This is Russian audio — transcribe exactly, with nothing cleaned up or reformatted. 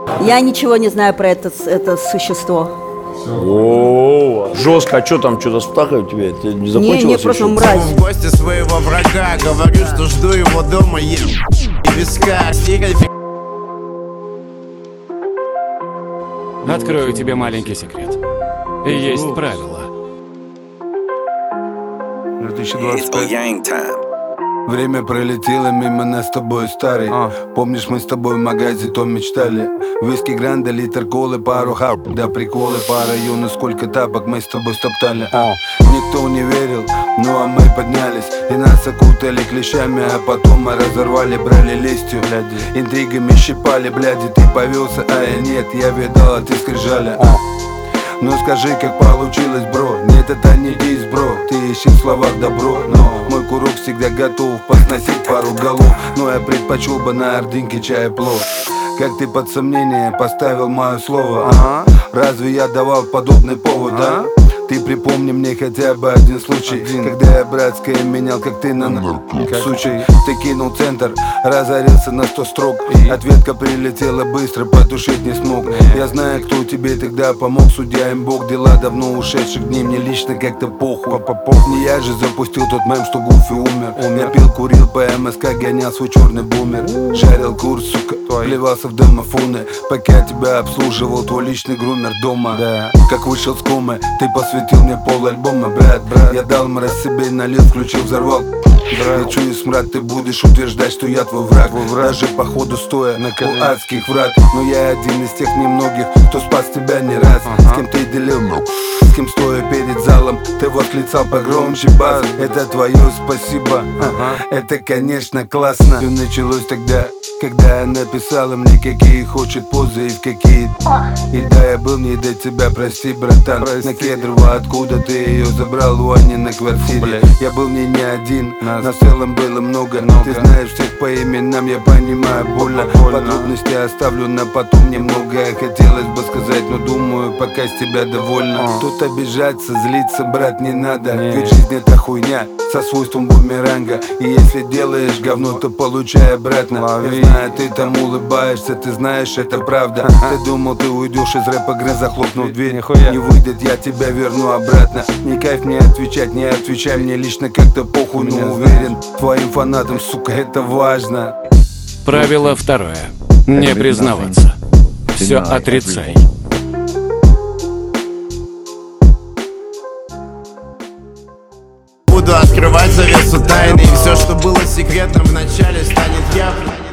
Я ничего не знаю про это, это существо. О, жестко, а что там, что-то с птахой у тебя? Ты не закончилось? Не, не, просто мразь. В гости своего врага, говорю, что жду его дома, ем и виска. Открою тебе маленький секрет. Есть правила. две тысячи двадцать пять. Время пролетело мимо нас с тобой, старый. а. Помнишь, мы с тобой в магазе то мечтали. Виски гранда, литр колы, пару хап. Да приколы по району, сколько тапок мы с тобой стоптали. а. Никто не верил, ну а мы поднялись. И нас окутали клещами, а потом мы разорвали, брали лестью. Интригами щипали, бляди, ты повелся, а я нет. Я видал, а ты скрижали. а. Ну скажи, как получилось, бро. Нет, это не дис, бро. Ты ищи в словах добро. Но мой курок всегда готов посносить пару голов. Но я предпочел бы на ордынке чай плов. Как ты под сомнение поставил мое слово, а? Разве я давал подобный повод, а? Ты припомни мне хотя бы один случай, один. Когда я братское менял, как ты на случай. Ты кинул центр, разорился на сто строк. Ответка прилетела быстро, потушить не смог. Я знаю, кто тебе тогда помог, судья им бог. Дела давно ушедших дней, мне лично как-то похуй. Не я же запустил тот мем, что Гуфи умер. Я пил, курил по МСК, гонял свой черный бумер. Жарил курс, сука, плевался в домофоны. Пока тебя обслуживал твой личный грумер дома. Как вышел с комы, ты посвятил мне пол альбома, брат, брат. Я дал мразь себе налил, включил, взорвал. Я чую смрад, ты будешь утверждать, что я твой враг, твой враг. Даже по ходу стоя на у адских врат. Но я один из тех немногих, кто спас тебя не раз. ага. С кем ты делил, с кем стоя перед залом ты восклицал погромче бас. Это твое спасибо, ага. Это конечно классно. Все началось тогда, когда она писала мне, какие хочет позы и в какие. И да, я был не до тебя, прости, братан. Прости. На Кедрово, откуда ты ее забрал, у Ани на квартире. Блядь. Я был не не один, нас, нас в целом было много. много. Ты знаешь всех по именам, я понимаю, больно. больно. Подробности оставлю на потом немного. Хотелось бы сказать, но думаю, пока с тебя довольно. а. Тут обижаться, злиться, брат, не надо. не. Ведь жизнь это хуйня со свойством бумеранга. И если делаешь говно, то получай обратно. Лови. Я знаю, ты там улыбаешься, ты знаешь, это правда. Ты думал, ты уйдешь из рэп-игры, захлопнув дверь. Нихуя. Не выйдет, я тебя верну обратно. Не кайф мне отвечать, не отвечай мне лично, как-то похуй, но уверен, твоим фанатам, сука, это важно. Правило второе. Не признаваться. Все отрицай. Буду открывать завесу тайны, и все, что было секретным в начале, станет явным.